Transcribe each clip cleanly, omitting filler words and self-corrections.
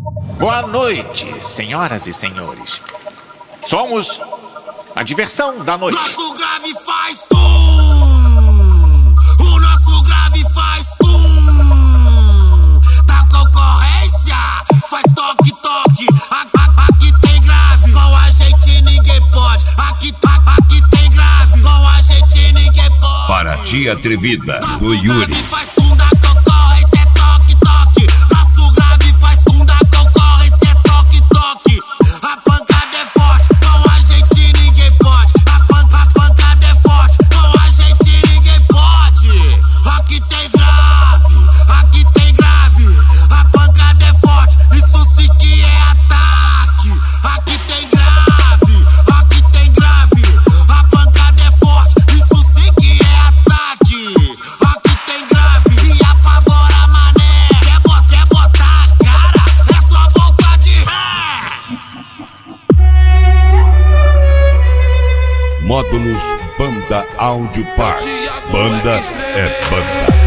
Boa noite, senhoras e senhores. Somos a diversão da noite. Nosso grave faz tum. O nosso grave faz tum. Da concorrência faz toque-toque. Aqui tem grave, com a gente ninguém pode. Aqui tem grave, com a gente ninguém pode. Paraty Atrevida, do Yuri. Faz tum da concorrência, é toque-toque. Nosso grave faz tum da concorrência, é toque-toque. A pancada é forte, com a gente ninguém pode. A pancada é forte, com a gente ninguém pode. Aqui tem grave, aqui tem grave. A pancada é forte, isso sim que é ataque. Aqui tem grave, aqui tem grave. A pancada é forte, isso sim que é ataque. Aqui tem grave e apavora mané. Quer botar a cara, é só voltar de ré. Módulos Banda Audio Parts. Banda é banda.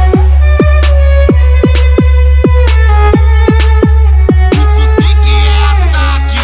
Isso sim que é ataque.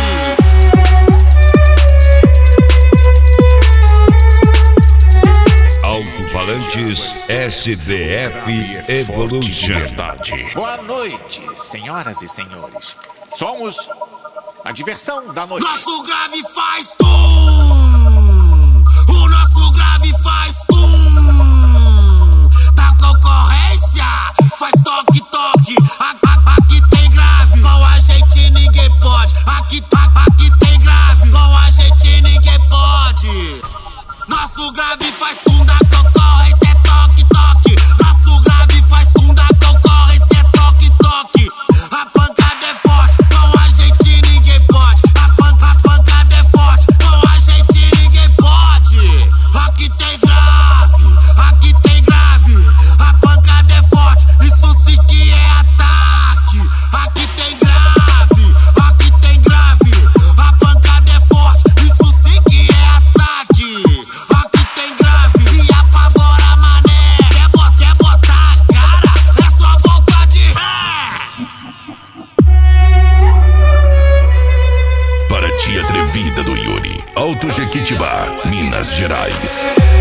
Alto-falantes SDF Evolution. Boa noite, senhoras e senhores. Somos a diversão da noite. Nosso grave faz tum. O nosso grave faz tum. Da concorrência faz toque-toque. Aqui tem grave, com a gente ninguém pode. Aqui tem grave, com a gente ninguém pode. Nosso grave faz tum da concorrência, é toque-toque. Nosso grave faz tum da concorrência, é toque-toque. A pancada é forte, com a gente ninguém pode. A pancada é forte, com a gente ninguém pode. Aqui tem grave, aqui tem grave. A pancada é forte, isso sim que é ataque. Aqui tem grave, aqui tem grave. A pancada é forte, isso sim que é ataque. Aqui tem grave e apavora mané. Quer botar a cara, é só voltar de ré. Paraty Atrevida do Yuri. Alto Jequitibá, Minas Gerais.